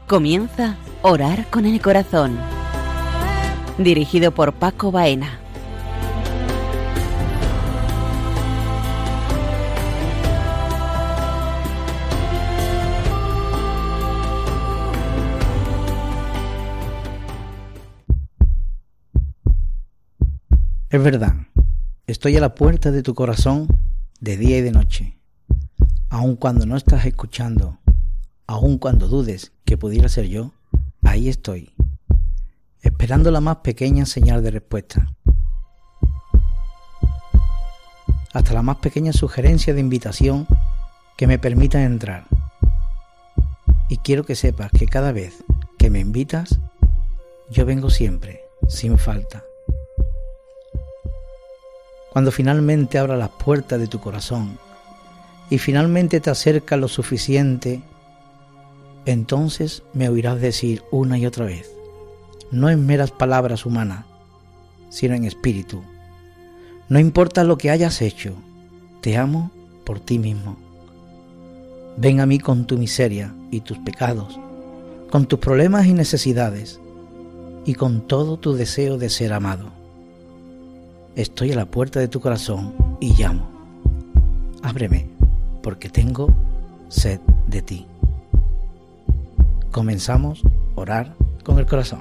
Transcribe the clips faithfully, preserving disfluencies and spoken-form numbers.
Comienza Orar con el Corazón, dirigido por Paco Baena. Es verdad, estoy a la puerta de tu corazón de día y de noche, aun cuando no estás escuchando, aun cuando dudes que pudiera ser yo, ahí estoy, esperando la más pequeña señal de respuesta, hasta la más pequeña sugerencia de invitación que me permita entrar. Y quiero que sepas que cada vez que me invitas, yo vengo siempre, sin falta. Cuando finalmente abras las puertas de tu corazón y finalmente te acercas lo suficiente, entonces me oirás decir una y otra vez, no en meras palabras humanas, sino en espíritu: no importa lo que hayas hecho, te amo por ti mismo. Ven a mí con tu miseria y tus pecados, con tus problemas y necesidades, y con todo tu deseo de ser amado. Estoy a la puerta de tu corazón y llamo. Ábreme, porque tengo sed de ti. Comenzamos a orar con el corazón.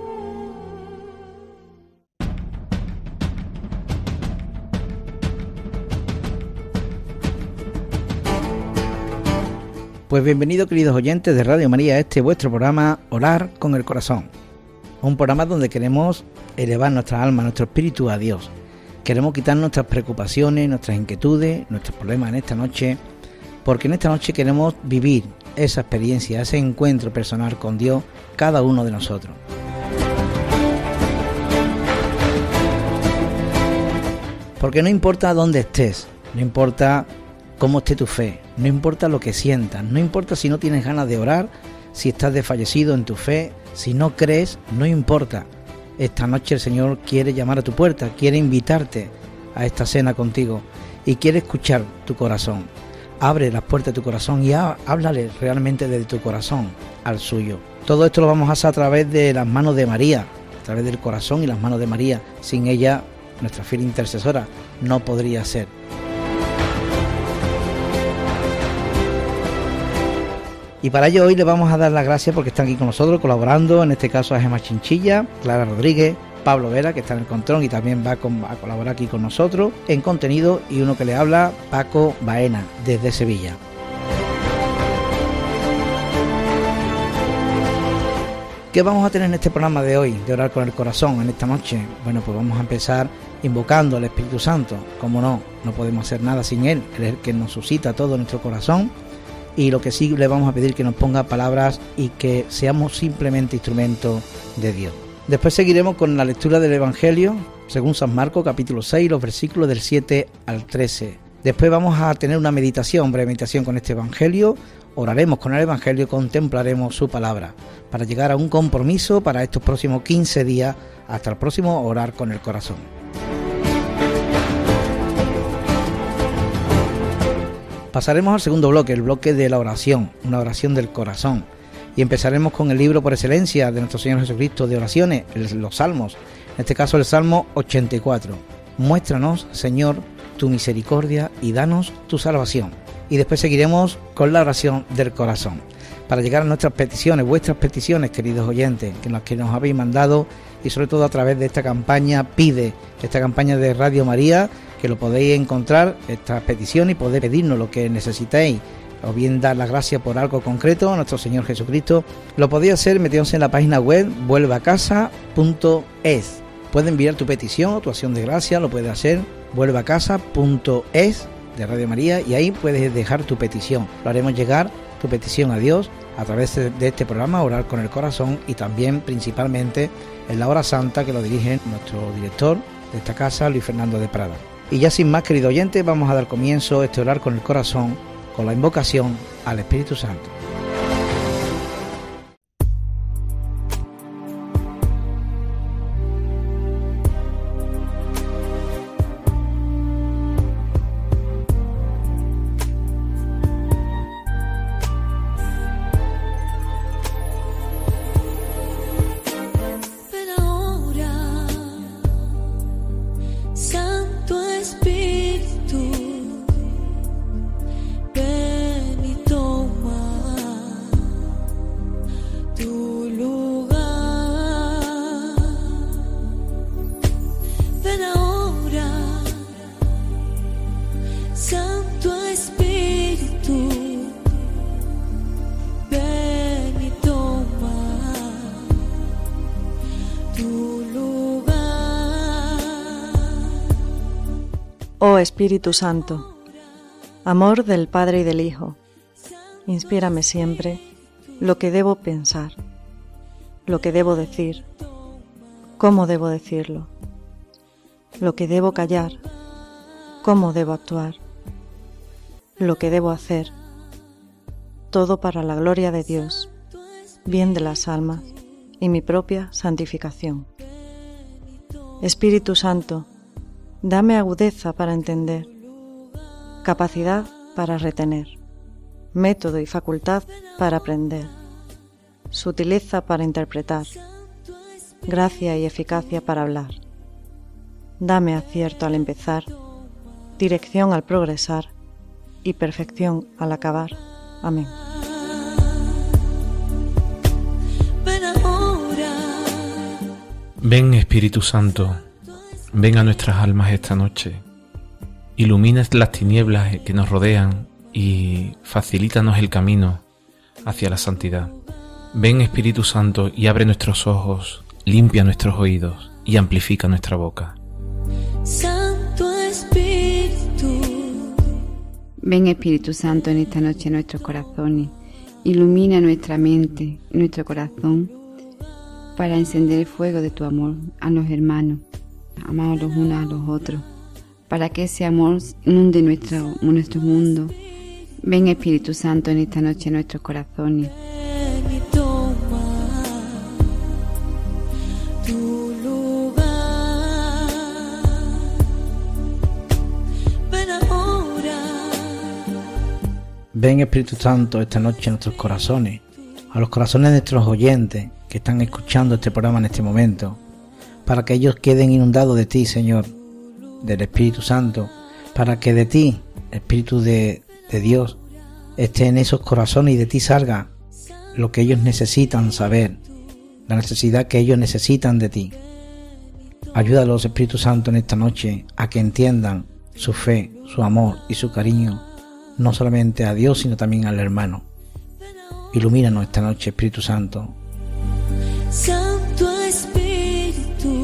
Pues bienvenidos, queridos oyentes de Radio María, a este vuestro programa Orar con el Corazón. Un programa donde queremos elevar nuestra alma, nuestro espíritu a Dios. Queremos quitar nuestras preocupaciones, nuestras inquietudes, nuestros problemas en esta noche, porque en esta noche queremos vivir esa experiencia, ese encuentro personal con Dios, cada uno de nosotros. Porque no importa dónde estés, no importa cómo esté tu fe, no importa lo que sientas, no importa si no tienes ganas de orar, si estás desfallecido en tu fe, si no crees, no importa. Esta noche el Señor quiere llamar a tu puerta, quiere invitarte a esta cena contigo y quiere escuchar tu corazón. Abre las puertas de tu corazón y háblale realmente desde tu corazón al suyo. Todo esto lo vamos a hacer a través de las manos de María, a través del corazón y las manos de María. Sin ella, nuestra fiel intercesora, no podría ser. Y para ello hoy le vamos a dar las gracias porque están aquí con nosotros colaborando, en este caso a Gemma Chinchilla, Clara Rodríguez, Pablo Vera, que está en el control y también va a, con, a colaborar aquí con nosotros en contenido, y uno que le habla, Paco Baena, desde Sevilla. ¿Qué vamos a tener en este programa de hoy, de Orar con el Corazón, en esta noche? Bueno, pues vamos a empezar invocando al Espíritu Santo. Como no, no podemos hacer nada sin Él, creer que nos suscita todo nuestro corazón. Y lo que sí le vamos a pedir que nos ponga palabras y que seamos simplemente instrumentos de Dios. Después seguiremos con la lectura del Evangelio según San Marcos, capítulo seis, los versículos del siete al trece. Después vamos a tener una meditación, breve meditación con este Evangelio. Oraremos con el Evangelio y contemplaremos su palabra para llegar a un compromiso para estos próximos quince días, hasta el próximo Orar con el Corazón. Pasaremos al segundo bloque, el bloque de la oración, una oración del corazón. Y empezaremos con el libro por excelencia de nuestro Señor Jesucristo de oraciones, los Salmos. En este caso el Salmo ochenta y cuatro. Muéstranos, Señor, tu misericordia y danos tu salvación. Y después seguiremos con la oración del corazón, para llegar a nuestras peticiones, vuestras peticiones, queridos oyentes, que nos, que nos habéis mandado, y sobre todo a través de esta campaña Pide, esta campaña de Radio María, que lo podéis encontrar, estas peticiones, y podéis pedirnos lo que necesitéis, o bien dar las gracias por algo concreto a nuestro Señor Jesucristo. Lo podéis hacer metiéndose en la página web vuelve a casa punto es. Puedes enviar tu petición o tu acción de gracia, lo puedes hacer vuelve a casa punto es de Radio María, y ahí puedes dejar tu petición. Lo haremos llegar tu petición a Dios a través de este programa Orar con el Corazón, y también principalmente en la hora santa, que lo dirige nuestro director de esta casa, Luis Fernando de Prada. Y ya sin más, querido oyente, vamos a dar comienzo a este Orar con el Corazón con la invocación al Espíritu Santo. Oh Espíritu Santo, amor del Padre y del Hijo, inspírame siempre lo que debo pensar, lo que debo decir, cómo debo decirlo, lo que debo callar, cómo debo actuar, lo que debo hacer, todo para la gloria de Dios, bien de las almas y mi propia santificación. Espíritu Santo, dame agudeza para entender, capacidad para retener, método y facultad para aprender, sutileza para interpretar, gracia y eficacia para hablar. Dame acierto al empezar, dirección al progresar y perfección al acabar. Amén. Ven, Espíritu Santo, ven a nuestras almas esta noche. Ilumina las tinieblas que nos rodean y facilítanos el camino hacia la santidad. Ven, Espíritu Santo, y abre nuestros ojos, limpia nuestros oídos y amplifica nuestra boca. Santo Espíritu. Ven, Espíritu Santo, en esta noche a nuestros corazones. Ilumina nuestra mente, nuestro corazón, para encender el fuego de tu amor a los hermanos, amados los unos a los otros, para que ese amor inunde nuestro, nuestro mundo. Ven, Espíritu Santo, en esta noche a nuestros corazones. Ven y toma tu lugar. Ven ahora. Ven, Espíritu Santo, esta noche a nuestros corazones, a los corazones de nuestros oyentes que están escuchando este programa en este momento, para que ellos queden inundados de ti, Señor, del Espíritu Santo, para que de ti, Espíritu de, de Dios, esté en esos corazones y de ti salga lo que ellos necesitan saber, la necesidad que ellos necesitan de ti. Ayúdalos, Espíritu Santo, en esta noche a que entiendan su fe, su amor y su cariño, no solamente a Dios, sino también al hermano. Ilumínanos esta noche, Espíritu Santo. Santo Espíritu,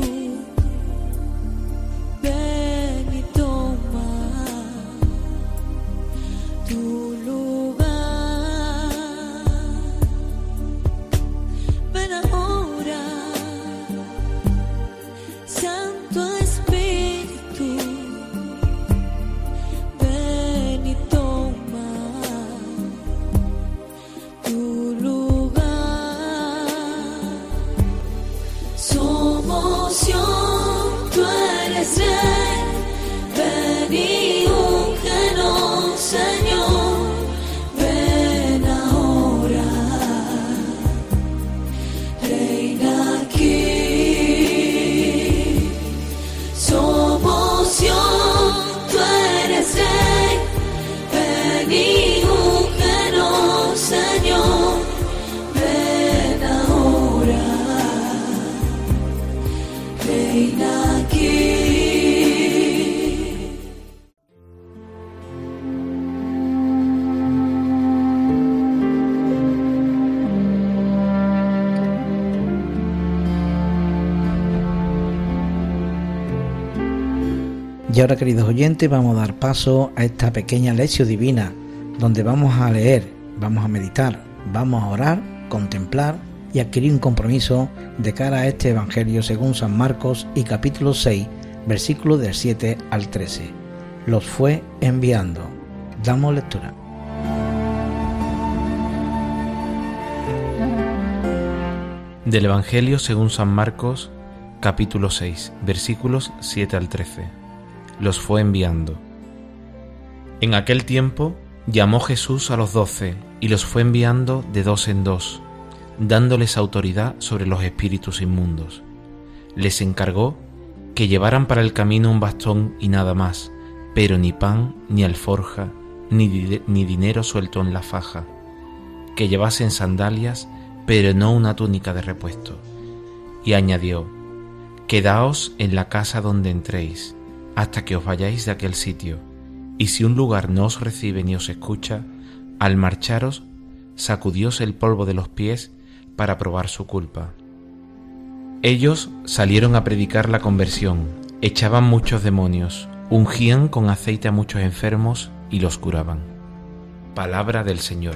ven y toma tu lugar. Ven ahora, Santo Espíritu, ven y toma tu lugar. Somos yo, tú eres Rey, ven y úngenos, Señor, ven ahora, reina aquí. Somos yo, tú eres Rey, ven y úngenos, Señor, ven ahora, reina aquí. Y ahora, queridos oyentes, vamos a dar paso a esta pequeña lección divina, donde vamos a leer, vamos a meditar, vamos a orar, contemplar y adquirir un compromiso de cara a este Evangelio según San Marcos y capítulo seis, versículos del siete al trece. Los fue enviando. Damos lectura. Del Evangelio según San Marcos, capítulo seis, versículos siete al trece. Los fue enviando. En aquel tiempo llamó Jesús a los doce y los fue enviando de dos en dos, dándoles autoridad sobre los espíritus inmundos. Les encargó que llevaran para el camino un bastón y nada más, pero ni pan, ni alforja, ni, di- ni dinero suelto en la faja, que llevasen sandalias, pero no una túnica de repuesto. Y añadió: quedaos en la casa donde entréis, hasta que os vayáis de aquel sitio, y si un lugar no os recibe ni os escucha, al marcharos, sacudíos el polvo de los pies para probar su culpa. Ellos salieron a predicar la conversión, echaban muchos demonios, Ungían con aceite a muchos enfermos y los curaban. Palabra del Señor.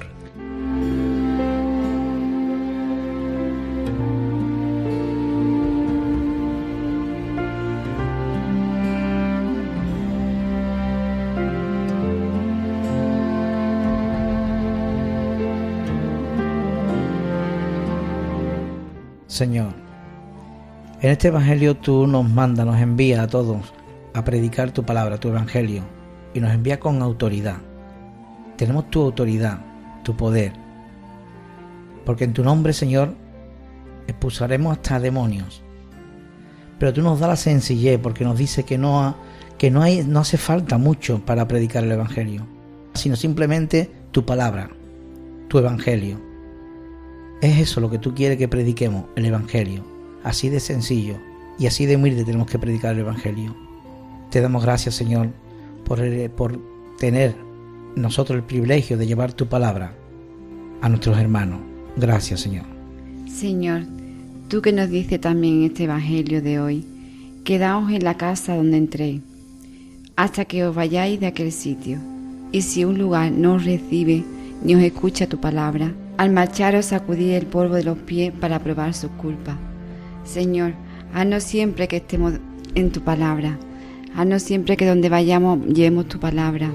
Señor, en este Evangelio tú nos mandas, nos envías a todos a predicar tu palabra, tu Evangelio, y nos envía con autoridad. Tenemos tu autoridad, tu poder, porque en tu nombre, Señor, expulsaremos hasta demonios. Pero tú nos das la sencillez, porque nos dice que no, ha, que no, hay, no hace falta mucho para predicar el Evangelio, sino simplemente tu palabra, tu Evangelio. Es eso lo que tú quieres que prediquemos, el Evangelio. Así de sencillo y así de humilde tenemos que predicar el Evangelio. Te damos gracias, Señor, por, por tener nosotros el privilegio de llevar tu palabra a nuestros hermanos. Gracias, Señor. Señor, tú que nos dices también en este Evangelio de hoy, quedaos en la casa donde entréis, hasta que os vayáis de aquel sitio. Y si un lugar no os recibe ni os escucha tu palabra, al marcharos sacudid el polvo de los pies para probar sus culpas. Señor, haznos siempre que estemos en tu palabra. Haznos siempre que donde vayamos llevemos tu palabra.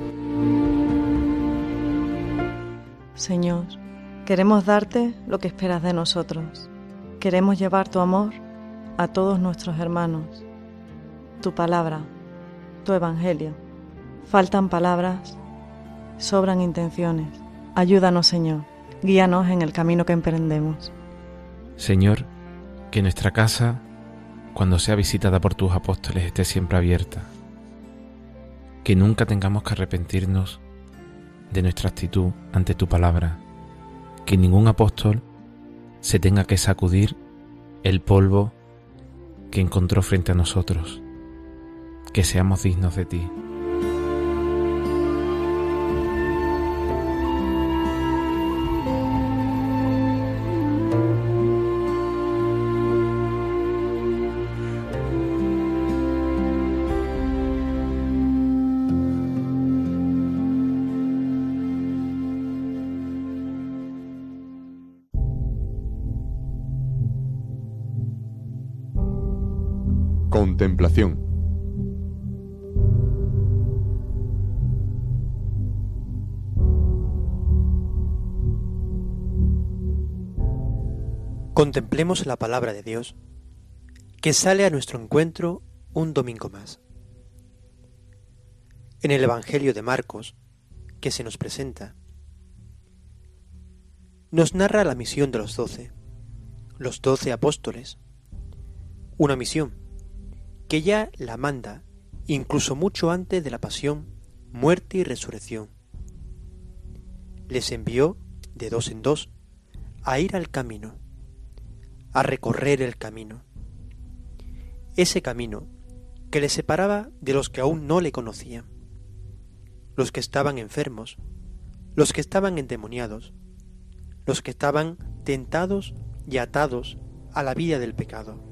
Señor, queremos darte lo que esperas de nosotros. Queremos llevar tu amor a todos nuestros hermanos. Tu palabra, tu Evangelio. Faltan palabras, sobran intenciones. Ayúdanos, Señor. Guíanos en el camino que emprendemos. Señor, que nuestra casa, cuando sea visitada por tus apóstoles, esté siempre abierta. Que nunca tengamos que arrepentirnos de nuestra actitud ante tu palabra. Que ningún apóstol se tenga que sacudir el polvo que encontró frente a nosotros. Que seamos dignos de ti. Contemplación. Contemplemos la palabra de Dios, que sale a nuestro encuentro un domingo más. En el Evangelio de Marcos, que se nos presenta, nos narra la misión de los doce, los doce apóstoles, una misión que ya la manda incluso mucho antes de la pasión, muerte y resurrección. Les envió de dos en dos a ir al camino, a recorrer el camino, ese camino que les separaba de los que aún no le conocían, los que estaban enfermos, los que estaban endemoniados, los que estaban tentados y atados a la vida del pecado.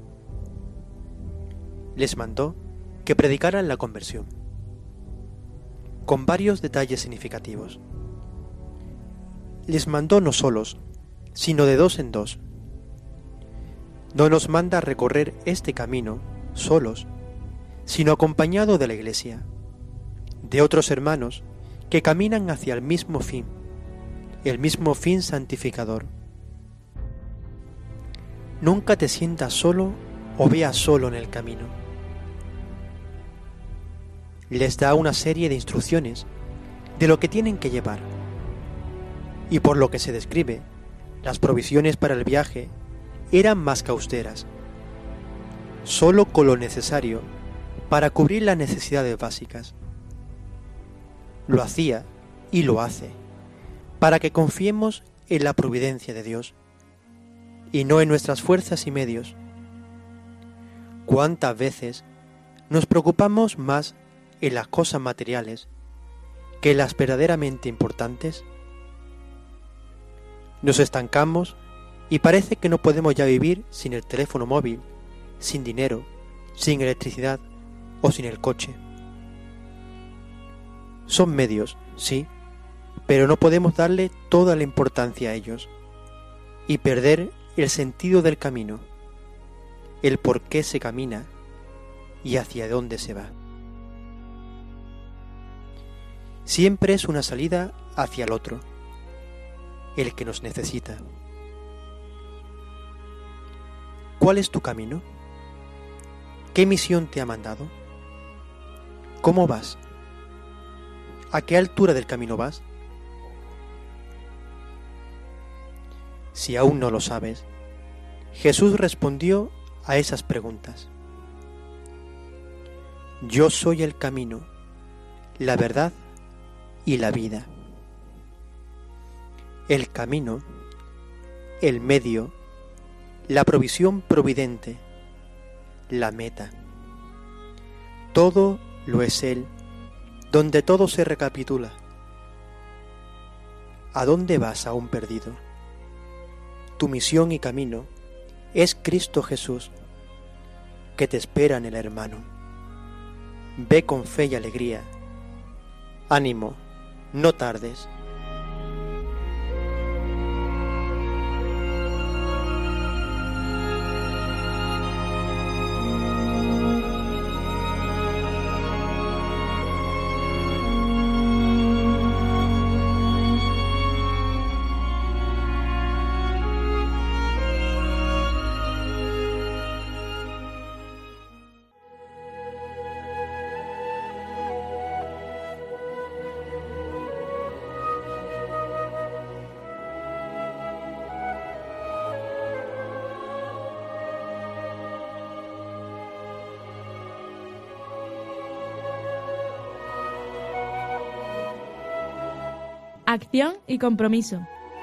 Les mandó que predicaran la conversión, con varios detalles significativos. Les mandó no solos, sino de dos en dos. No nos manda a recorrer este camino solos, sino acompañado de la Iglesia, de otros hermanos que caminan hacia el mismo fin, el mismo fin santificador. Nunca te sientas solo o veas solo en el camino. Les da una serie de instrucciones de lo que tienen que llevar. Y por lo que se describe, las provisiones para el viaje eran más que austeras, solo con lo necesario para cubrir las necesidades básicas. Lo hacía y lo hace, para que confiemos en la providencia de Dios, y no en nuestras fuerzas y medios. ¿Cuántas veces nos preocupamos más en las cosas materiales que en las verdaderamente importantes? Nos estancamos y parece que no podemos ya vivir sin el teléfono móvil, sin dinero, sin electricidad o sin el coche. Son medios, sí, pero no podemos darle toda la importancia a ellos y perder el sentido del camino, el por qué se camina y hacia dónde se va. Siempre es una salida hacia el otro, el que nos necesita. ¿Cuál es tu camino? ¿Qué misión te ha mandado? ¿Cómo vas? ¿A qué altura del camino vas? Si aún no lo sabes, Jesús respondió a esas preguntas. Yo soy el camino, la verdad y la vida. El camino, el medio, la provisión providente, la meta. Todo lo es Él, donde todo se recapitula. ¿A dónde vas aún perdido? Tu misión y camino es Cristo Jesús, que te espera en el hermano. Ve con fe y alegría. Ánimo, no tardes. Acción y compromiso.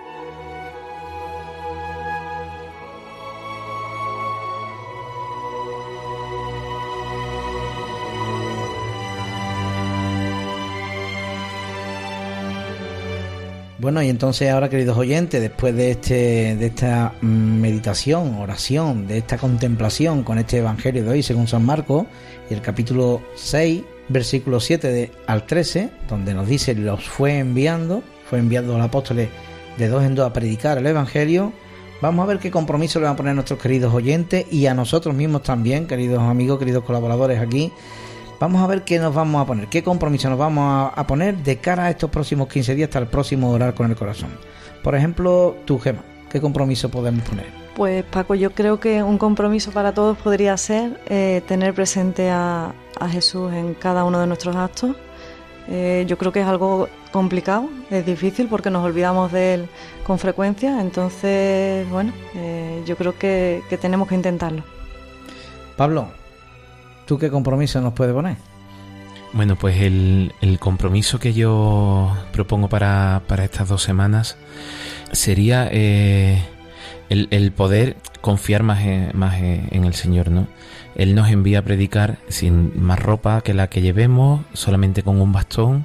Bueno, y entonces ahora, queridos oyentes, después de este de esta meditación, oración, de esta contemplación con este Evangelio de hoy según San Marcos, y el capítulo seis, versículo siete de, al trece, donde nos dice, los fue enviando, fue enviando a los apóstoles de dos en dos a predicar el Evangelio. Vamos a ver qué compromiso le van a poner a nuestros queridos oyentes y a nosotros mismos también, queridos amigos, queridos colaboradores aquí. Vamos a ver qué nos vamos a poner, qué compromiso nos vamos a, a poner de cara a estos próximos quince días hasta el próximo Orar con el Corazón. Por ejemplo, tú, Gemma, ¿qué compromiso podemos poner? Pues Paco, yo creo que un compromiso para todos podría ser eh, tener presente a, a Jesús en cada uno de nuestros actos. Eh, yo creo que es algo complicado, es difícil porque nos olvidamos de Él con frecuencia, entonces, bueno, eh, yo creo que, que tenemos que intentarlo. Pablo, ¿tú qué compromiso nos puedes poner? Bueno, pues el, el compromiso que yo propongo para, para estas dos semanas sería eh, el, el poder confiar más, en, más en el Señor, ¿no? Él nos envía a predicar sin más ropa que la que llevemos, solamente con un bastón,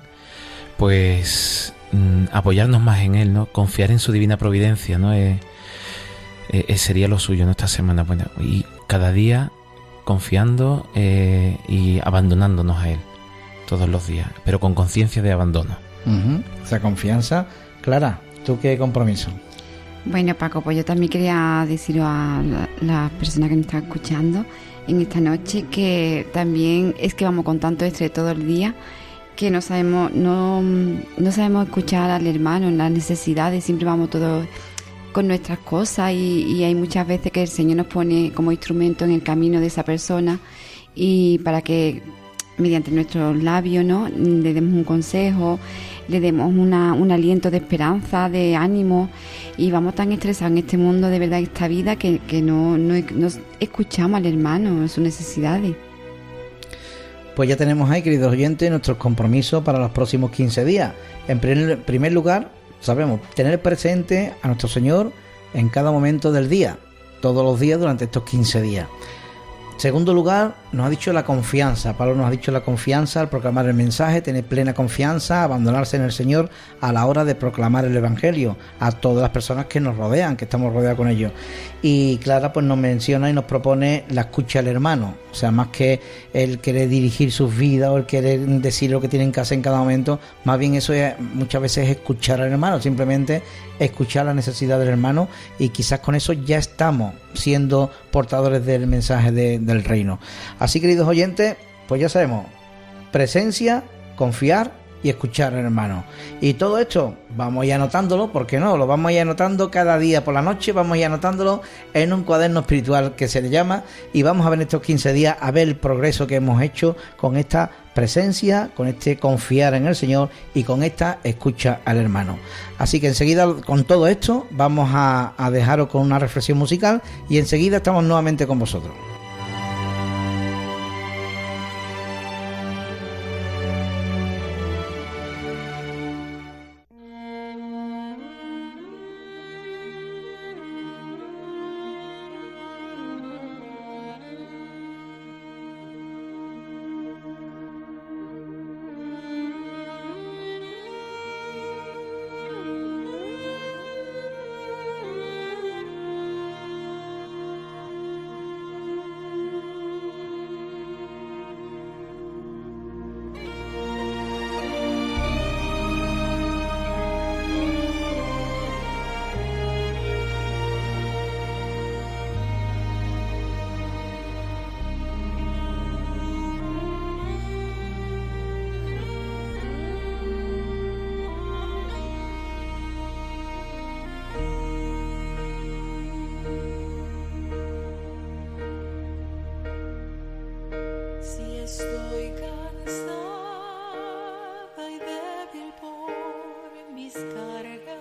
pues mm, apoyarnos más en Él, ¿no? Confiar en su divina providencia, ¿no? Eh, eh, sería lo suyo, ¿no? Esta semana, bueno, y cada día confiando eh, y abandonándonos a Él todos los días, pero con conciencia de abandono. Uh-huh. Esa confianza. Clara, ¿tú qué compromiso? Bueno, Paco, pues yo también quería decir a las la personas que nos están escuchando en esta noche que también es que vamos con tanto estrés todo el día que no sabemos no, no sabemos escuchar al hermano en las necesidades, siempre vamos todos con nuestras cosas y, y hay muchas veces que el Señor nos pone como instrumento en el camino de esa persona y para que mediante nuestros labios, ¿no?, le demos un consejo, le demos una, un aliento de esperanza, de ánimo, y vamos tan estresados en este mundo, de verdad, esta vida, que, que no, no, no escuchamos al hermano en sus necesidades. Pues ya tenemos ahí, queridos oyentes, nuestros compromisos para los próximos quince días. En primer, primer lugar, sabemos tener presente a nuestro Señor en cada momento del día, todos los días durante estos quince días. Segundo lugar, nos ha dicho la confianza. Pablo nos ha dicho la confianza al proclamar el mensaje, tener plena confianza, abandonarse en el Señor a la hora de proclamar el Evangelio a todas las personas que nos rodean, que estamos rodeados con ellos. Y Clara pues nos menciona y nos propone la escucha al hermano, o sea, más que el querer dirigir sus vidas o el querer decir lo que tienen que hacer en cada momento, más bien eso es, muchas veces es escuchar al hermano, simplemente escuchar la necesidad del hermano, y quizás con eso ya estamos siendo portadores del mensaje de, del reino. Así, queridos oyentes, pues ya sabemos, presencia, confiar y escuchar al hermano. Y todo esto vamos a ir anotándolo, ¿por qué no? Lo vamos a ir anotando cada día por la noche, vamos a ir anotándolo en un cuaderno espiritual que se le llama, y vamos a ver en estos quince días a ver el progreso que hemos hecho con esta presencia, con este confiar en el Señor y con esta escucha al hermano. Así que enseguida, con todo esto, vamos a, a dejaros con una reflexión musical y enseguida estamos nuevamente con vosotros. Estoy cansada y débil por mis cargas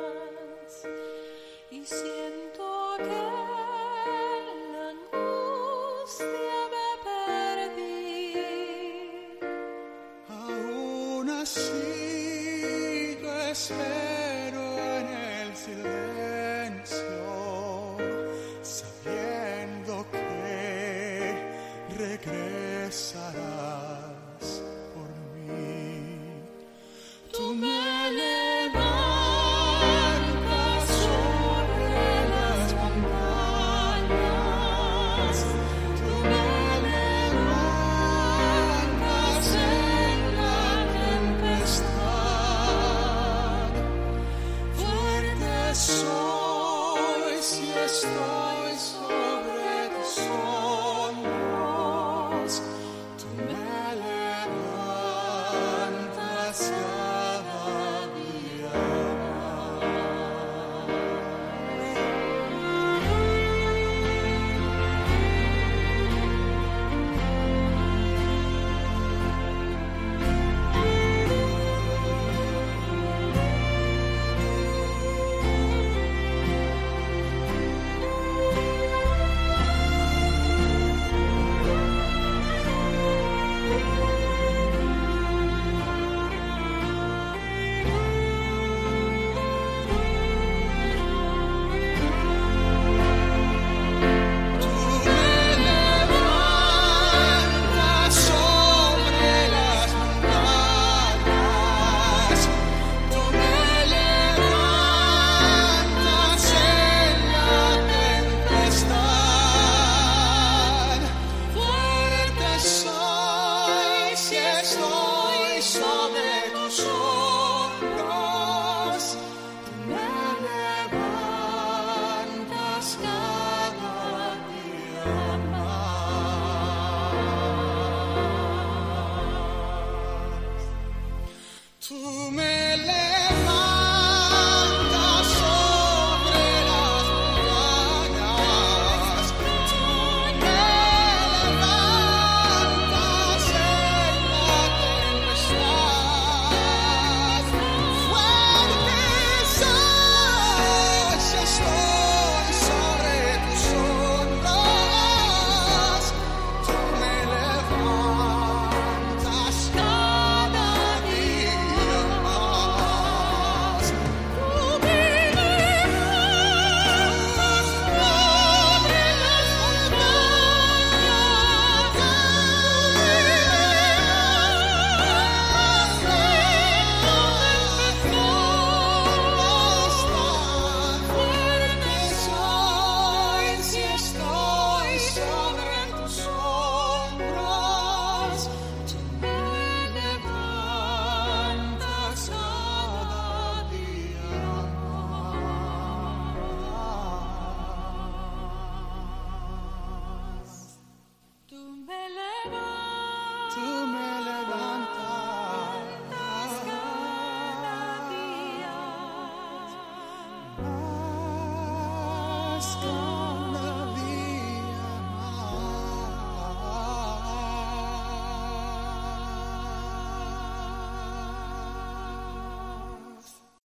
y siento que la angustia me perdí. Aún así yo espero en el silencio, sabiendo que regresarás por mí. Tú me levantas sobre las montañas, tú me levantas en la tempestad. Fuerte soy si estoy sobre tus hombros. Tú me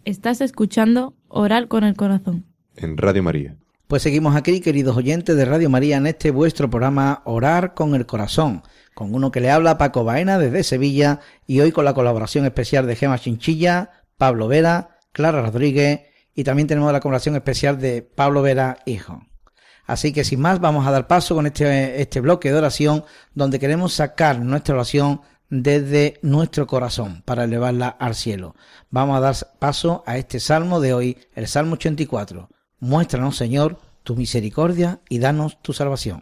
Estás escuchando Orar con el Corazón. En Radio María. Pues seguimos aquí, queridos oyentes de Radio María, en este vuestro programa Orar con el Corazón, con uno que le habla, Paco Baena, desde Sevilla, y hoy con la colaboración especial de Gema Chinchilla, Pablo Vera, Clara Rodríguez, y también tenemos la colaboración especial de Pablo Vera, hijo. Así que sin más, vamos a dar paso con este, este bloque de oración, donde queremos sacar nuestra oración desde nuestro corazón para elevarla al cielo. Vamos a dar paso a este salmo de hoy, el Salmo ochenta y cuatro. Muéstranos, Señor, tu misericordia y danos tu salvación.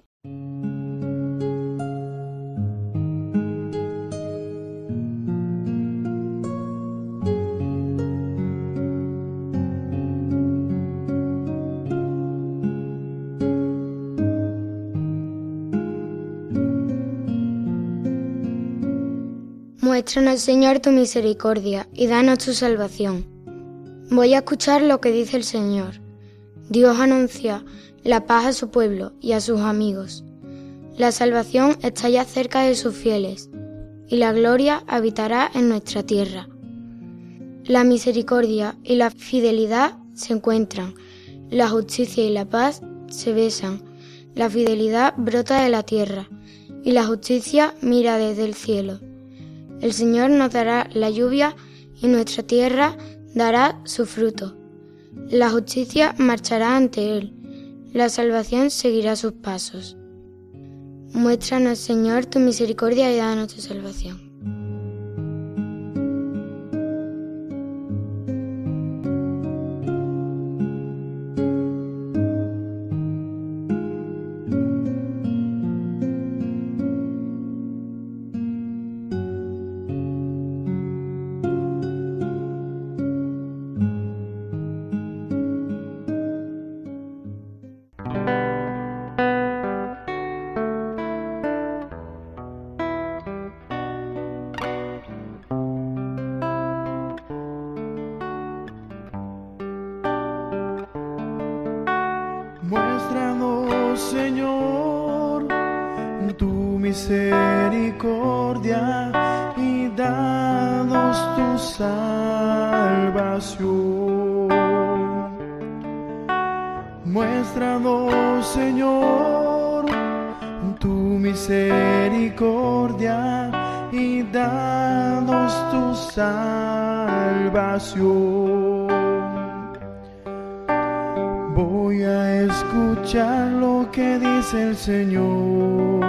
Muéstranos, Señor, tu misericordia y danos tu salvación. Voy a escuchar lo que dice el Señor. Dios anuncia la paz a su pueblo y a sus amigos. La salvación está ya cerca de sus fieles, y la gloria habitará en nuestra tierra. La misericordia y la fidelidad se encuentran, la justicia y la paz se besan, la fidelidad brota de la tierra, y la justicia mira desde el cielo. El Señor nos dará la lluvia y nuestra tierra dará su fruto. La justicia marchará ante Él, la salvación seguirá sus pasos. Muéstranos, Señor, tu misericordia y danos tu salvación. Muéstranos, Señor, tu misericordia y danos tu salvación. Muéstranos, Señor, tu misericordia y danos tu salvación. Voy a escuchar lo que dice el Señor.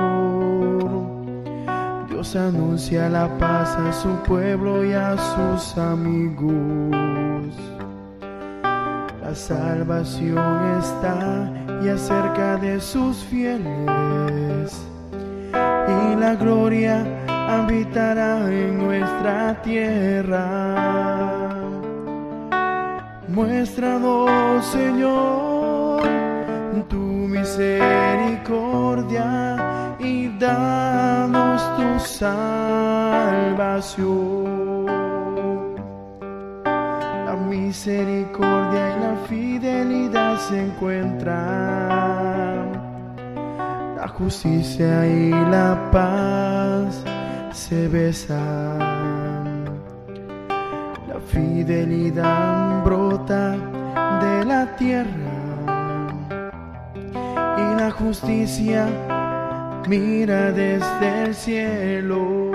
Dios anuncia la paz a su pueblo y a sus amigos. La salvación está ya cerca de sus fieles, y la gloria habitará en nuestra tierra. Muéstranos, Señor, tu misericordia y danos tu salvación. La misericordia y la fidelidad se encuentran, la justicia y la paz se besan. La fidelidad brota de la tierra, y la justicia mira desde el cielo.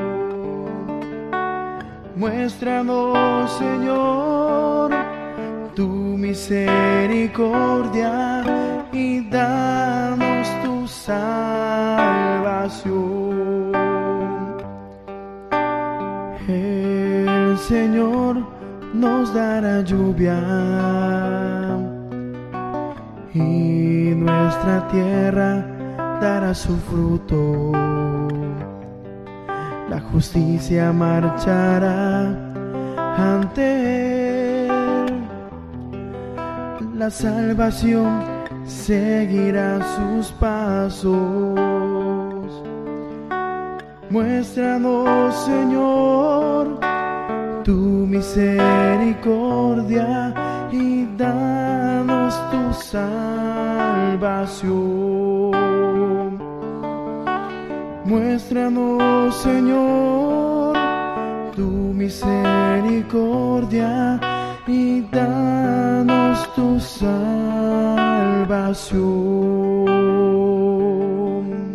Muéstranos, Señor, tu misericordia y danos tu salvación. El Señor nos dará lluvia y nuestra tierra dará su fruto. La justicia marchará ante Él, la salvación seguirá sus pasos. Muéstranos, Señor, tu misericordia y danos tu salvación. Muéstranos, Señor, tu misericordia y danos tu salvación.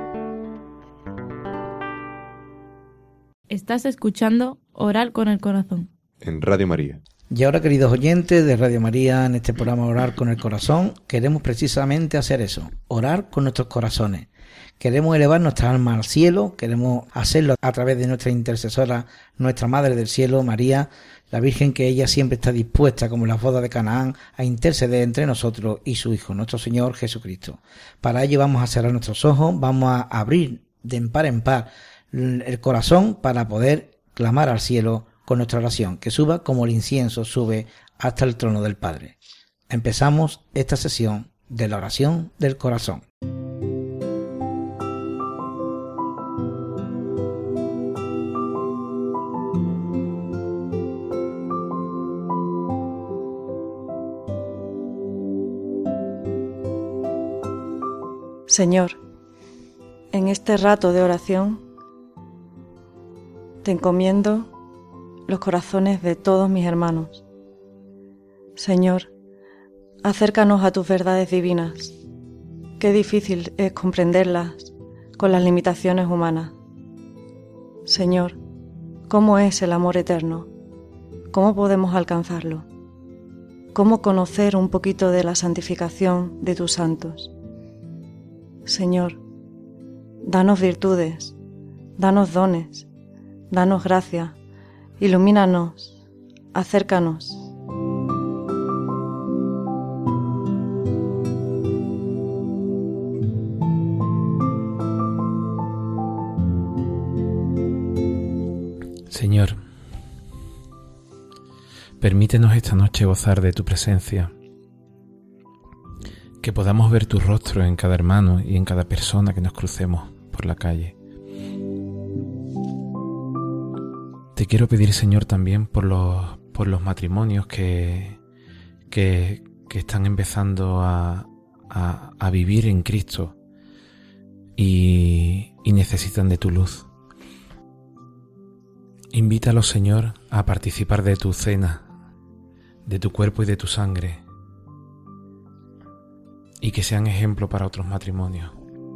Estás escuchando Orar con el Corazón. En Radio María. Y ahora, queridos oyentes de Radio María, en este programa Orar con el Corazón, queremos precisamente hacer eso, orar con nuestros corazones. Queremos elevar nuestra alma al cielo, queremos hacerlo a través de nuestra intercesora, nuestra Madre del Cielo, María, la Virgen, que ella siempre está dispuesta, como en las bodas de Canaán, a interceder entre nosotros y su Hijo, nuestro Señor Jesucristo. Para ello vamos a cerrar nuestros ojos, vamos a abrir de en par en par el corazón para poder clamar al cielo con nuestra oración, que suba como el incienso sube hasta el trono del Padre. Empezamos esta sesión de la oración del corazón. Señor, en este rato de oración te encomiendo los corazones de todos mis hermanos. Señor, acércanos a tus verdades divinas. Qué difícil es comprenderlas con las limitaciones humanas. Señor, ¿cómo es el amor eterno? ¿Cómo podemos alcanzarlo? ¿Cómo conocer un poquito de la santificación de tus santos? Señor, danos virtudes, danos dones, danos gracia, ilumínanos, acércanos. Señor, permítenos esta noche gozar de tu presencia, que podamos ver tu rostro en cada hermano y en cada persona que nos crucemos por la calle. Te quiero pedir, Señor, también por los, por los matrimonios que, que, que están empezando a, a, a vivir en Cristo y, y necesitan de tu luz. Invítalos, Señor, a participar de tu cena, de tu cuerpo y de tu sangre, y que sean ejemplo para otros matrimonios.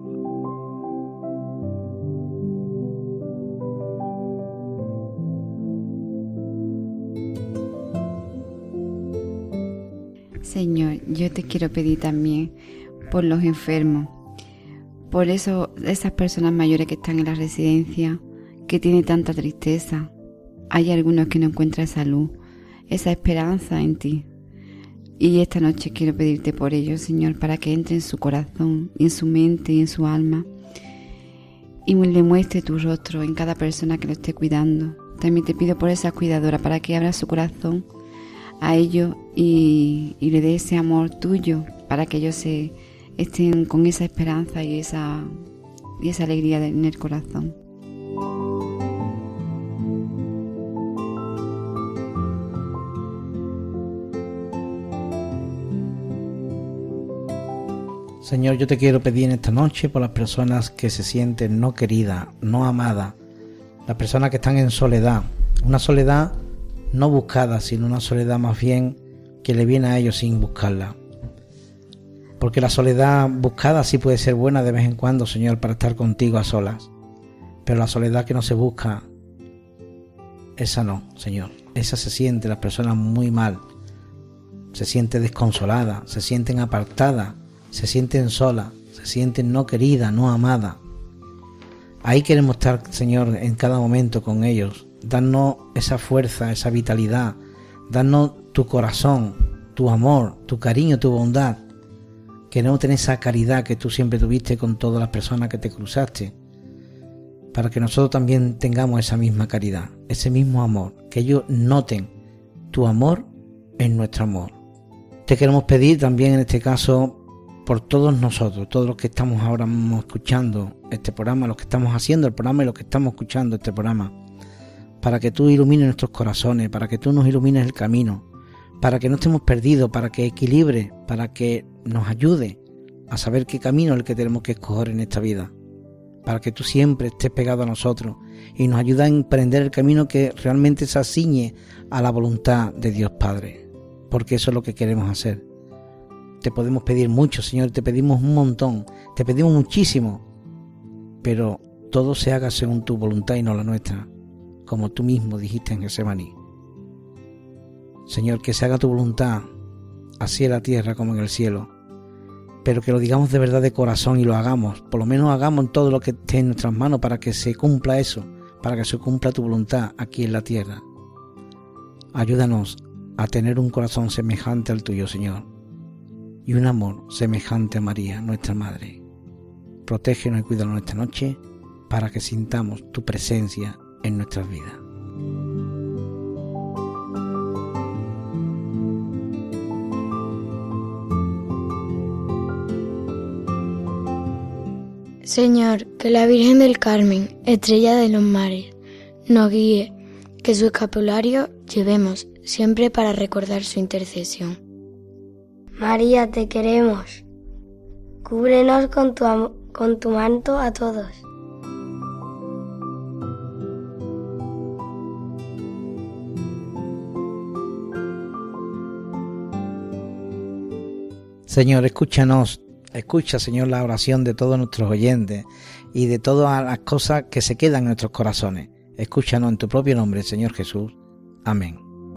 Señor, yo te quiero pedir también por los enfermos, por eso, esas personas mayores que están en la residencia, que tienen tanta tristeza. Hay algunos que no encuentran salud, esa esperanza en ti. Y esta noche quiero pedirte por ellos, Señor, para que entre en su corazón, en su mente y en su alma, y le muestre tu rostro en cada persona que lo esté cuidando. También te pido por esa cuidadora para que abra su corazón a ellos y, y le dé ese amor tuyo, para que ellos se estén con esa esperanza y esa, y esa alegría en el corazón. Señor, yo te quiero pedir en esta noche por las personas que se sienten no queridas, no amadas, las personas que están en soledad, una soledad no buscada, sino una soledad más bien que le viene a ellos sin buscarla. Porque la soledad buscada sí puede ser buena de vez en cuando, Señor, para estar contigo a solas, pero la soledad que no se busca, esa no, Señor, esa se siente las personas muy mal, se sienten desconsoladas, se sienten apartadas, se sienten solas, se sienten no queridas, no amadas. Ahí queremos estar, Señor, en cada momento con ellos. Danos esa fuerza, esa vitalidad. Danos tu corazón, tu amor, tu cariño, tu bondad. Queremos tener esa caridad que tú siempre tuviste con todas las personas que te cruzaste, para que nosotros también tengamos esa misma caridad, ese mismo amor, que ellos noten tu amor en nuestro amor. Te queremos pedir también en este caso por todos nosotros, todos los que estamos ahora mismo escuchando este programa, los que estamos haciendo el programa y los que estamos escuchando este programa, para que tú ilumines nuestros corazones, para que tú nos ilumines el camino, para que no estemos perdidos, para que equilibre, para que nos ayude a saber qué camino es el que tenemos que escoger en esta vida, para que tú siempre estés pegado a nosotros y nos ayudes a emprender el camino que realmente se ciñe a la voluntad de Dios Padre. porque eso es lo que queremos hacer. Te podemos pedir mucho, Señor, te pedimos un montón, te pedimos muchísimo, pero todo se haga según tu voluntad y no la nuestra, como tú mismo dijiste en Getsemaní. Señor, que se haga tu voluntad, así en la tierra como en el cielo, pero que lo digamos de verdad de corazón y lo hagamos, por lo menos hagamos todo lo que esté en nuestras manos para que se cumpla eso, para que se cumpla tu voluntad aquí en la tierra. Ayúdanos a tener un corazón semejante al tuyo, Señor, y un amor semejante a María, nuestra Madre. Protégenos y cuídanos esta noche para que sintamos tu presencia en nuestras vidas. Señor, que la Virgen del Carmen, estrella de los mares, nos guíe, que su escapulario llevemos siempre para recordar su intercesión. María, te queremos. Cúbrenos con tu, am- con tu manto a todos. Señor, escúchanos, escucha, Señor, la oración de todos nuestros oyentes y de todas las cosas que se quedan en nuestros corazones. Escúchanos en tu propio nombre, Señor Jesús. Amén.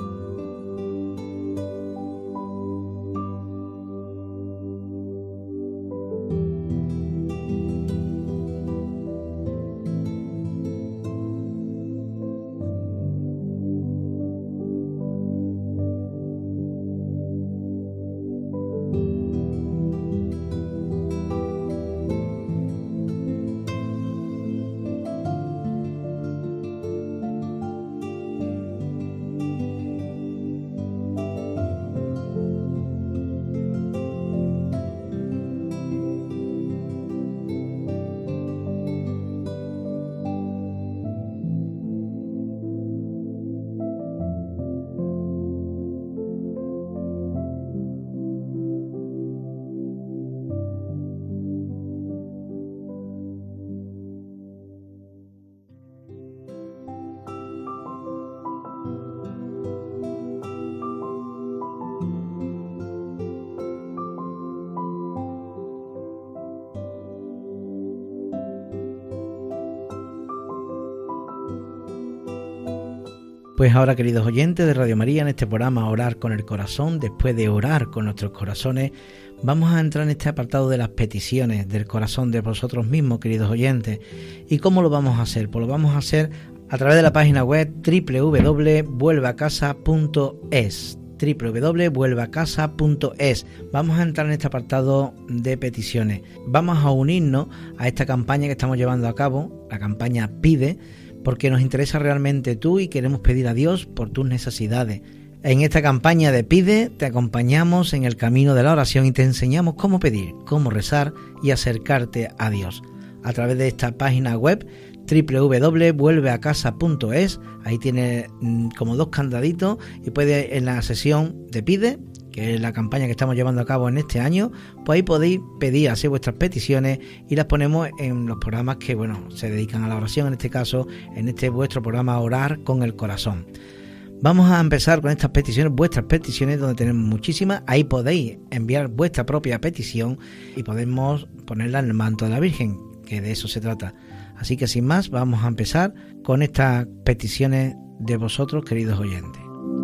Pues ahora, queridos oyentes de Radio María, en este programa Orar con el Corazón, después de orar con nuestros corazones, vamos a entrar en este apartado de las peticiones del corazón de vosotros mismos, queridos oyentes. ¿Y cómo lo vamos a hacer? Pues lo vamos a hacer a través de la página web doble u doble u doble u punto vuelve a casa punto es. doble u doble u doble u punto vuelve a casa punto es. Vamos a entrar en este apartado de peticiones. Vamos a unirnos a esta campaña que estamos llevando a cabo, la campaña Pide, porque nos interesa realmente tú y queremos pedir a Dios por tus necesidades. En esta campaña de Pide te acompañamos en el camino de la oración y te enseñamos cómo pedir, cómo rezar y acercarte a Dios. A través de esta página web doble u doble u doble u punto vuelve a casa punto es, ahí tienes mmm, como dos candaditos y puedes en la sesión de Pide, que es la campaña que estamos llevando a cabo en este año, pues ahí podéis pedir así vuestras peticiones y las ponemos en los programas que, bueno, se dedican a la oración, en este caso, en este vuestro programa Orar con el Corazón. Vamos a empezar con estas peticiones, vuestras peticiones, donde tenemos muchísimas. Ahí podéis enviar vuestra propia petición y podemos ponerla en el manto de la Virgen, que de eso se trata. Así que sin más, vamos a empezar con estas peticiones de vosotros, queridos oyentes.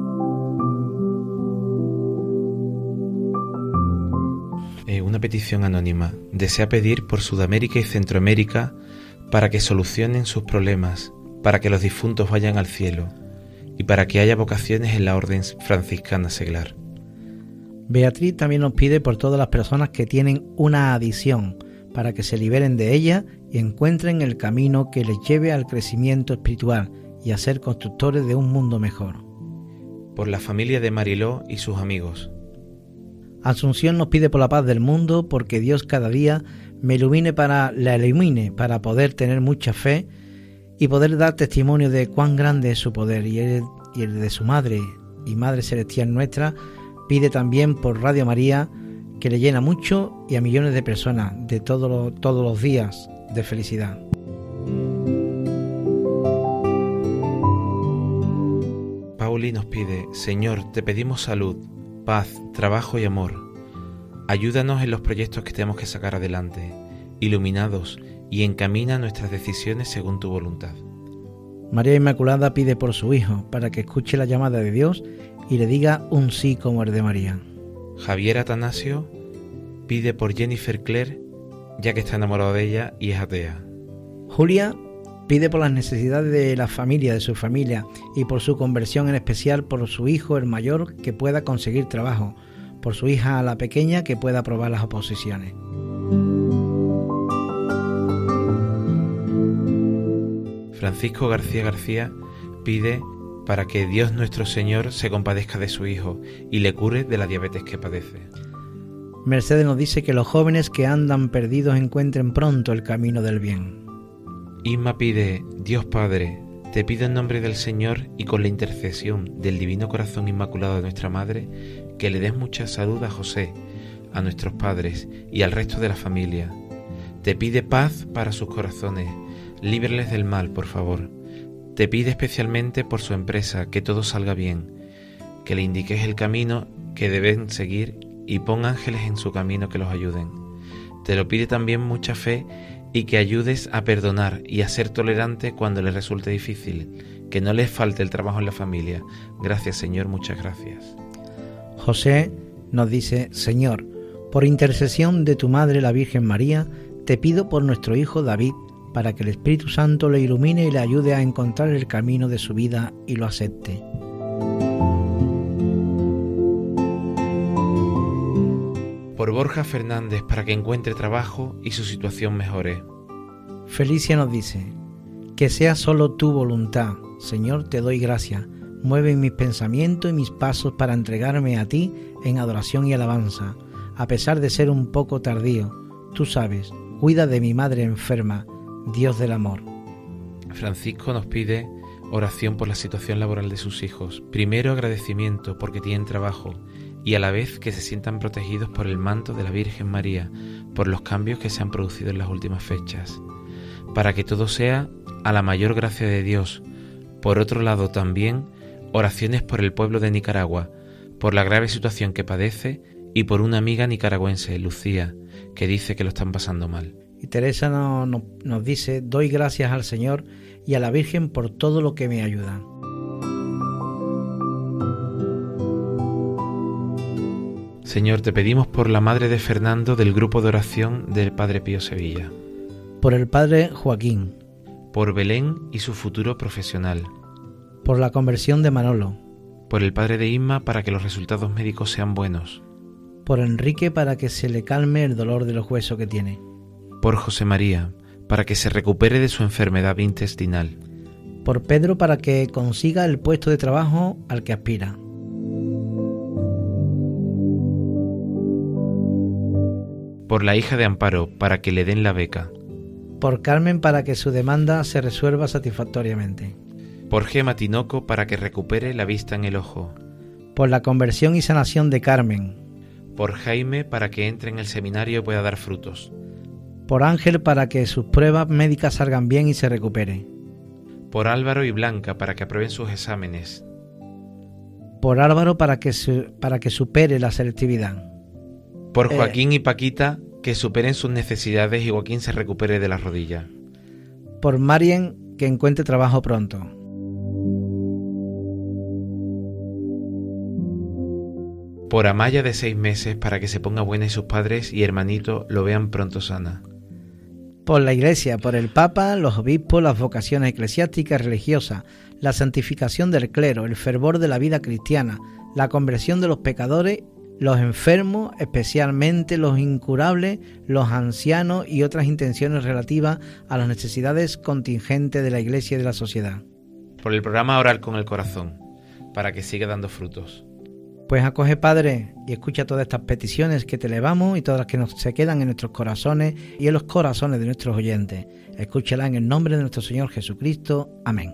Una petición anónima. Desea pedir por Sudamérica y Centroamérica para que solucionen sus problemas, para que los difuntos vayan al cielo y para que haya vocaciones en la orden franciscana seglar. Beatriz también nos pide por todas las personas que tienen una adicción, para que se liberen de ella y encuentren el camino que les lleve al crecimiento espiritual y a ser constructores de un mundo mejor. Por la familia de Mariló y sus amigos. Asunción nos pide por la paz del mundo, porque Dios cada día me ilumine para la ilumine para poder tener mucha fe y poder dar testimonio de cuán grande es su poder, y el, y el de su madre y Madre Celestial nuestra. Pide también por Radio María, que le llena mucho y a millones de personas de todos los, todos los días de felicidad. Pauli nos pide: Señor, te pedimos salud paz, trabajo y amor. Ayúdanos en los proyectos que tenemos que sacar adelante, iluminados, y encamina nuestras decisiones según tu voluntad. María Inmaculada pide por su hijo, para que escuche la llamada de Dios y le diga un sí como el de María. Javier Atanasio pide por Jennifer Claire, ya que está enamorado de ella y es atea. Julia pide por las necesidades de la familia, de su familia, y por su conversión, en especial por su hijo, el mayor, que pueda conseguir trabajo, por su hija, la pequeña, que pueda aprobar las oposiciones. Francisco García García pide para que Dios nuestro Señor se compadezca de su hijo y le cure de la diabetes que padece. Mercedes nos dice que los jóvenes que andan perdidos encuentren pronto el camino del bien. Isma pide: Dios Padre, te pido en nombre del Señor y con la intercesión del Divino Corazón Inmaculado de nuestra Madre, que le des mucha salud a José, a nuestros padres y al resto de la familia. Te pide paz para sus corazones, líbrales del mal, por favor. Te pide especialmente por su empresa, que todo salga bien, que le indiques el camino que deben seguir y pon ángeles en su camino que los ayuden. Te lo pide también mucha fe y que ayudes a perdonar y a ser tolerante cuando les resulte difícil, que no les falte el trabajo en la familia. Gracias, Señor, muchas gracias. José nos dice: Señor, por intercesión de tu Madre la Virgen María, te pido por nuestro hijo David, para que el Espíritu Santo le ilumine y le ayude a encontrar el camino de su vida y lo acepte. Por Borja Fernández, para que encuentre trabajo y su situación mejore. Felicia nos dice: que sea solo tu voluntad, Señor, te doy gracias. Mueve mis pensamientos y mis pasos para entregarme a ti en adoración y alabanza, a pesar de ser un poco tardío. Tú sabes, cuida de mi madre enferma, Dios del amor. Francisco nos pide oración por la situación laboral de sus hijos. Primero, agradecimiento porque tienen trabajo y a la vez que se sientan protegidos por el manto de la Virgen María, por los cambios que se han producido en las últimas fechas, para que todo sea a la mayor gracia de Dios. Por otro lado, también oraciones por el pueblo de Nicaragua, por la grave situación que padece y por una amiga nicaragüense, Lucía, que dice que lo están pasando mal. Y Teresa no, no, nos dice: doy gracias al Señor y a la Virgen por todo lo que me ayuda. Señor, te pedimos por la madre de Fernando del grupo de oración del Padre Pío Sevilla. Por el Padre Joaquín. Por Belén y su futuro profesional. Por la conversión de Manolo. Por el padre de Isma para que los resultados médicos sean buenos. Por Enrique para que se le calme el dolor de los huesos que tiene. Por José María, para que se recupere de su enfermedad intestinal. Por Pedro para que consiga el puesto de trabajo al que aspira. Por la hija de Amparo, para que le den la beca. Por Carmen para que su demanda se resuelva satisfactoriamente. Por Gema Tinoco para que recupere la vista en el ojo. Por la conversión y sanación de Carmen. Por Jaime para que entre en el seminario y pueda dar frutos. Por Ángel para que sus pruebas médicas salgan bien y se recupere. Por Álvaro y Blanca para que aprueben sus exámenes. Por Álvaro para que, su, para que supere la selectividad. Por Joaquín eh, y Paquita que superen sus necesidades y Joaquín se recupere de la rodilla. Por Marien que encuentre trabajo pronto. Por Amaya de seis meses para que se ponga buena y sus padres y hermanito lo vean pronto sana. Por la Iglesia, por el Papa, los obispos, las vocaciones eclesiásticas y religiosas, la santificación del clero, el fervor de la vida cristiana, la conversión de los pecadores, los enfermos, especialmente los incurables, los ancianos y otras intenciones relativas a las necesidades contingentes de la Iglesia y de la sociedad. Por el programa Orar con el Corazón, para que siga dando frutos. Pues acoge, Padre, y escucha todas estas peticiones que te elevamos y todas las que nos se quedan en nuestros corazones y en los corazones de nuestros oyentes. Escúchala en el nombre de nuestro Señor Jesucristo. Amén.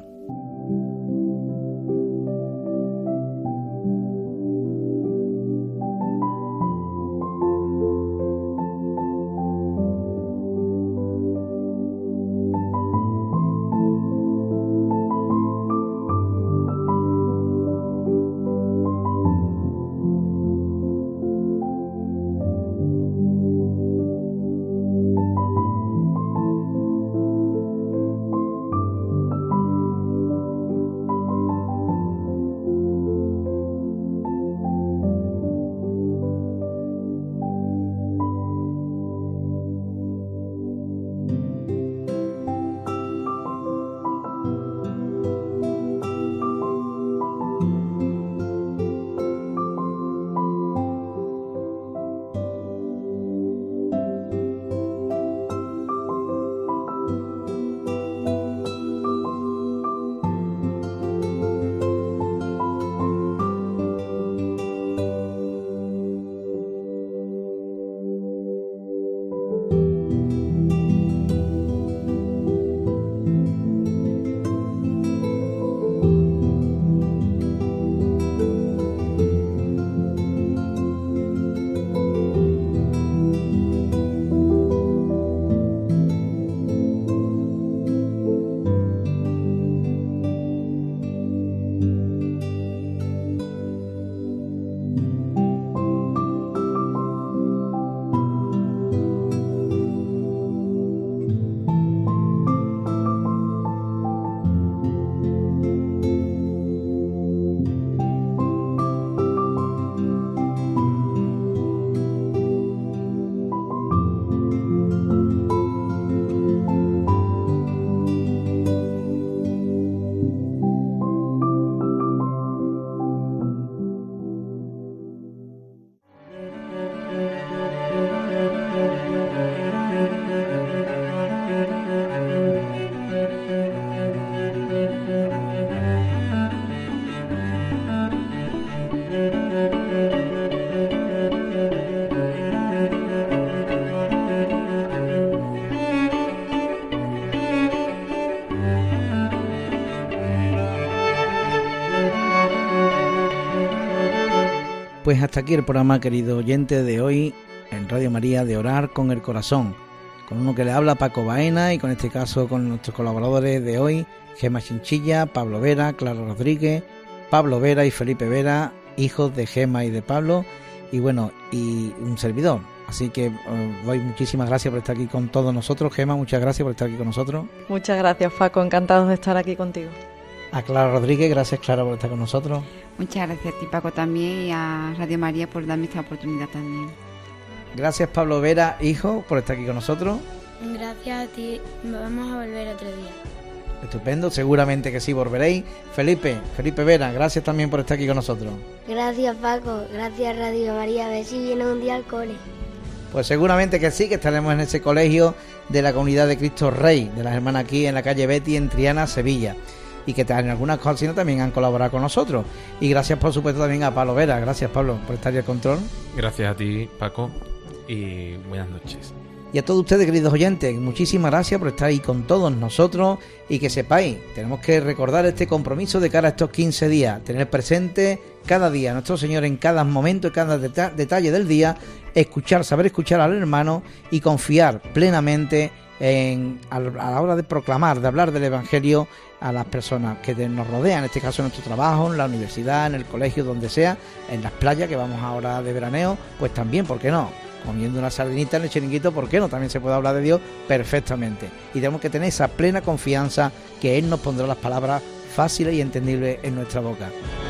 Pues hasta aquí el programa, querido oyente, de hoy en Radio María, de Orar con el Corazón, con uno que le habla, Paco Baena, y con este caso con nuestros colaboradores de hoy, Gema Chinchilla, Pablo Vera, Clara Rodríguez, Pablo Vera y Felipe Vera, hijos de Gema y de Pablo, y bueno, y un servidor. Así que eh, doy muchísimas gracias por estar aquí con todos nosotros. Gema, muchas gracias por estar aquí con nosotros. Muchas gracias, Paco, encantados de estar aquí contigo. A Clara Rodríguez, gracias, Clara, por estar con nosotros. Muchas gracias a ti, Paco, también, y a Radio María por darme esta oportunidad también. Gracias, Pablo Vera, hijo, por estar aquí con nosotros. Gracias a ti, vamos a volver otro día. Estupendo, seguramente que sí volveréis. Felipe, Felipe Vera, gracias también por estar aquí con nosotros. Gracias, Paco. Gracias, Radio María. A ver si viene un día al cole. Pues seguramente que sí, que estaremos en ese colegio de la Comunidad de Cristo Rey, de las hermanas aquí en la calle Betty, en Triana, Sevilla. Y que en algunas ocasiones también han colaborado con nosotros. Y gracias, por supuesto, también a Pablo Vera. Gracias, Pablo, por estar ahí al control. Gracias a ti, Paco, y buenas noches. Y a todos ustedes, queridos oyentes, muchísimas gracias por estar ahí con todos nosotros, y que sepáis, tenemos que recordar este compromiso de cara a estos quince días, tener presente cada día a nuestro Señor en cada momento y cada deta- detalle del día, escuchar, saber escuchar al hermano y confiar plenamente en, a la hora de proclamar, de hablar del Evangelio a las personas que nos rodean, en este caso en nuestro trabajo, en la universidad, en el colegio, donde sea, en las playas que vamos ahora de veraneo, pues también, ¿por qué no? Comiendo una sardinita en el chiringuito, ¿por qué no? También se puede hablar de Dios perfectamente. Y tenemos que tener esa plena confianza que Él nos pondrá las palabras fáciles y entendibles en nuestra boca.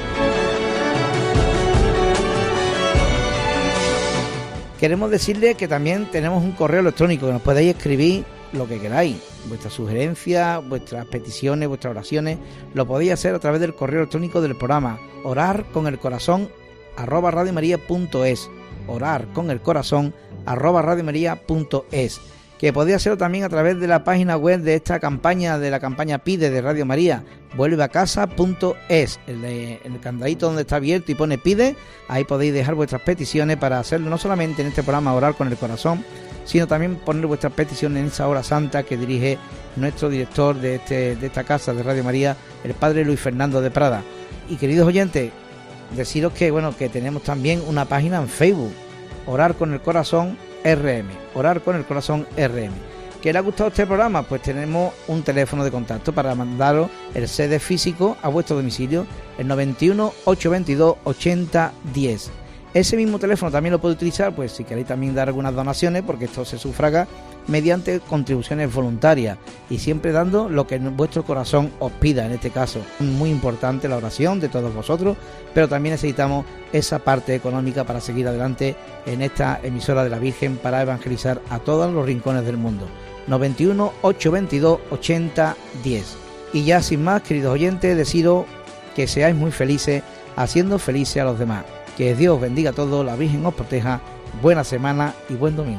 Queremos decirle que también tenemos un correo electrónico que nos podéis escribir lo que queráis, vuestras sugerencias, vuestras peticiones, vuestras oraciones, lo podéis hacer a través del correo electrónico del programa orar con el corazón arroba radiomaria.es, orar con el corazón arroba radiomaria.es, que podéis hacerlo también a través de la página web de esta campaña, de la campaña Pide de Radio María, vuelve a casa punto es, el, el candadito donde está abierto y pone Pide, ahí podéis dejar vuestras peticiones para hacerlo no solamente en este programa Orar con el Corazón, sino también poner vuestras peticiones en esa hora santa que dirige nuestro director de, este, de esta casa de Radio María, el padre Luis Fernando de Prada. Y queridos oyentes, deciros que bueno que tenemos también una página en Facebook, Orar con el Corazón R M, Orar con el Corazón R M. ¿Qué le ha gustado este programa? Pues tenemos un teléfono de contacto para mandaros el C D físico a vuestro domicilio, el noventa y uno, ochocientos veintidós, ochenta diez. Ese mismo teléfono también lo podéis utilizar, pues si queréis también dar algunas donaciones, porque esto se sufraga mediante contribuciones voluntarias y siempre dando lo que vuestro corazón os pida. En este caso, muy importante la oración de todos vosotros, pero también necesitamos esa parte económica para seguir adelante en esta emisora de la Virgen para evangelizar a todos los rincones del mundo. noventa y uno, ochocientos veintidós, ochenta diez. Y ya sin más, queridos oyentes, deciros que seáis muy felices haciendo felices a los demás. Que Dios bendiga a todos, la Virgen os proteja, buena semana y buen domingo.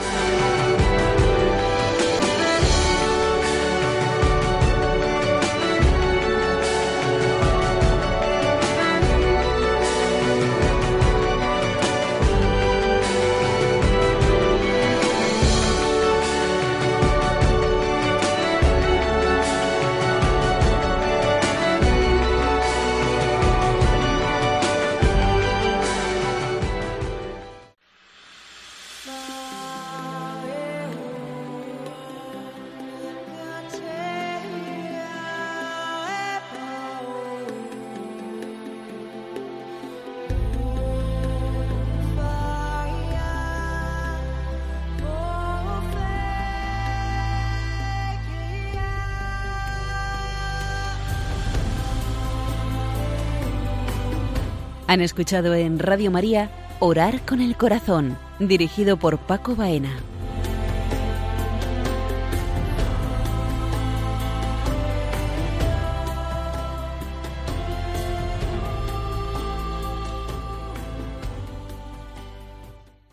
Han escuchado en Radio María Orar con el Corazón, dirigido por Paco Baena.